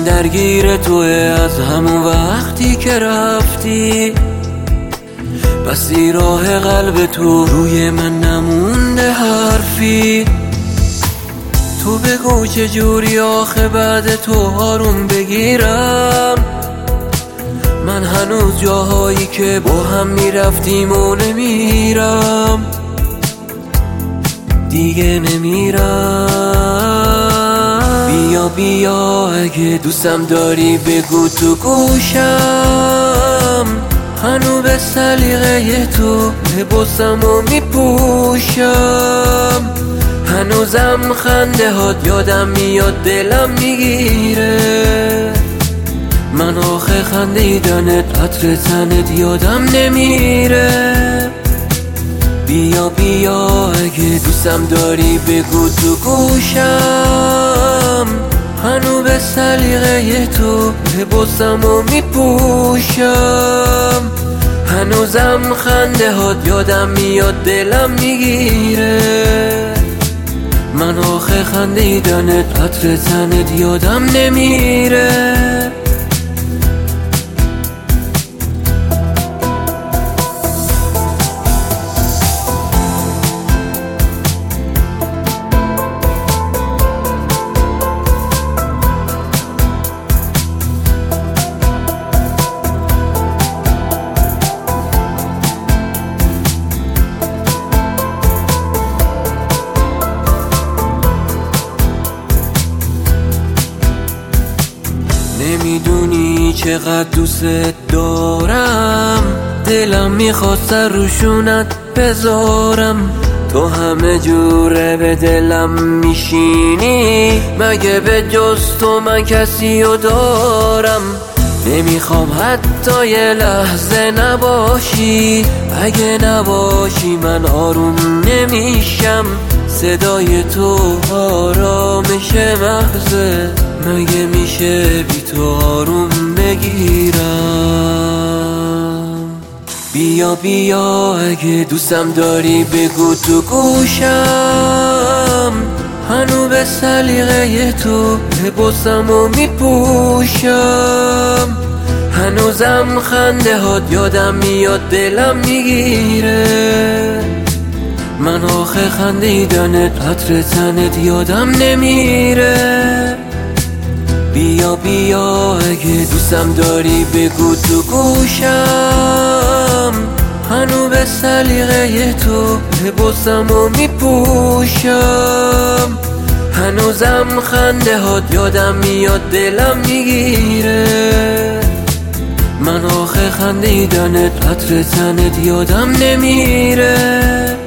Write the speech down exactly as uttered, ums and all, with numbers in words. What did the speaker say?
من درگیر توه از همون وقتی که رفتی، بسی راه قلب تو روی من نمونده حرفی. تو بگو چجوری آخه بعد تو آروم بگیرم، من هنوز جاهایی که با هم میرفتیم و نمیرم، دیگه نمیرم. بیا بیا اگه دوستم داری بگو تو گوشم، هنو به سلیقه تو لباسم و میپوشم، هنوزم خنده هات یادم میاد دلم میگیره، من آخه خندیدنت عطر تنت یادم نمیره. بیا بیا اگه دوستم داری بگو تو گوشم، هنو به سلیقه تو لباسم و میپوشم، هنوزم خنده هات یادم میاد دلم میگیره، من آخه خندیدنت عطر تنت یادم نمیره. نمیدونی چقدر دوست دارم، دلم میخواد سر روشونت بذارم، تو همه جوره به دلم میشینی، مگه به جز تو من کسی رو دارم؟ نمیخوام حتی یه لحظه نباشی، اگه نباشی من آروم نمیشم، صدای تو آرامش مغزه، مگه میشه بی تو آروم بگیرم؟ بیا بیا اگه دوستم داری بگو تو گوشم، هنو به سلیقه تو لباسم و میپوشم، هنوزم خنده هات یادم میاد دلم میگیره، من آخه خندیدنت عطر تنت یادم نمیره. بیا بیا اگه دوستم داری بگو تو گوشم، هنو به سلیقه تو لباسم و میپوشم، هنوزم خنده هات یادم میاد دلم میگیره، من آخه خندیدنت عطر تنت یادم نمیره.